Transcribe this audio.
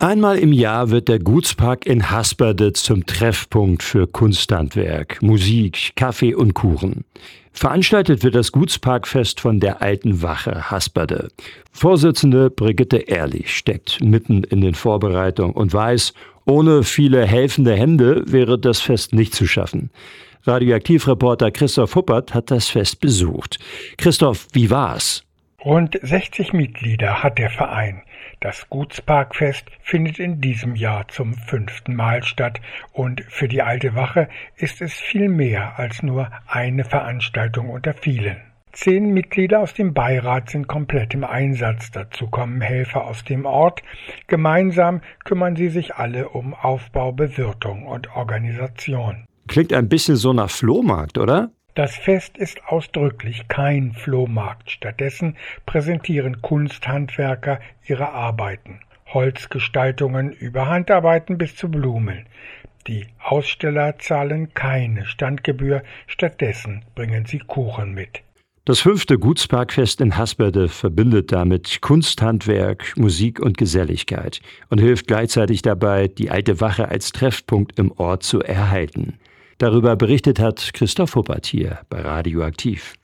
Einmal im Jahr wird der Gutspark in Hasberde zum Treffpunkt für Kunsthandwerk, Musik, Kaffee und Kuchen. Veranstaltet wird das Gutsparkfest von der Alten Wache Hasberde. Vorsitzende Brigitte Ehrlich steckt mitten in den Vorbereitungen und weiß, ohne viele helfende Hände wäre das Fest nicht zu schaffen. Radioaktivreporter Christoph Huppert hat das Fest besucht. Christoph, wie war's? Rund 60 Mitglieder hat der Verein. Das Gutsparkfest findet in diesem Jahr zum 5. Mal statt und für die Alte Wache ist es viel mehr als nur eine Veranstaltung unter vielen. 10 Mitglieder aus dem Beirat sind komplett im Einsatz. Dazu kommen Helfer aus dem Ort. Gemeinsam kümmern sie sich alle um Aufbau, Bewirtung und Organisation. Klingt ein bisschen so nach Flohmarkt, oder? Das Fest ist ausdrücklich kein Flohmarkt. Stattdessen präsentieren Kunsthandwerker ihre Arbeiten. Holzgestaltungen über Handarbeiten bis zu Blumen. Die Aussteller zahlen keine Standgebühr, stattdessen bringen sie Kuchen mit. Das 5. Gutsparkfest in Hasberde verbindet damit Kunsthandwerk, Musik und Geselligkeit und hilft gleichzeitig dabei, die Alte Wache als Treffpunkt im Ort zu erhalten. Darüber berichtet hat Christoph Huppert hier bei Radioaktiv.